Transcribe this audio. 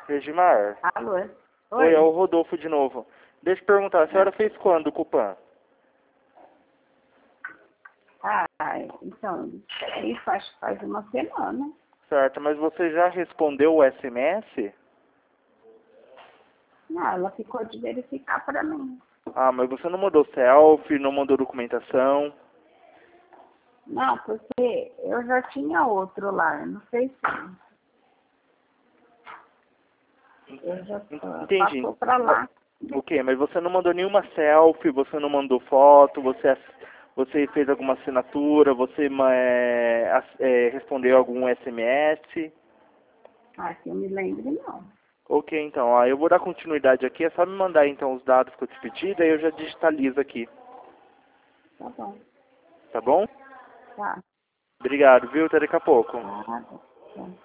Regimar? Alô? Oi, é Oi? o Rodolfo de novo. Deixa eu perguntar, a senhora fez quando o Copan? Ah, então, isso acho que faz uma semana. Certo, mas você já respondeu o SMS? Não, ela ficou de verificar para mim. Ah, mas você não mandou selfie, não mandou documentação? Não, porque eu já tinha outro lá, eu não sei se eu já Entendi. passou para lá. Ok, mas você não mandou nenhuma selfie, você não mandou foto, você fez alguma assinatura, você respondeu algum SMS? Ah, que eu me lembre, não. Ok, então, ó, eu vou dar continuidade aqui, é só me mandar então os dados que eu te pedi, daí eu já digitalizo aqui, Tá bom. tá bom? Tá. Obrigado, viu? Até daqui a pouco. Tá. Tá.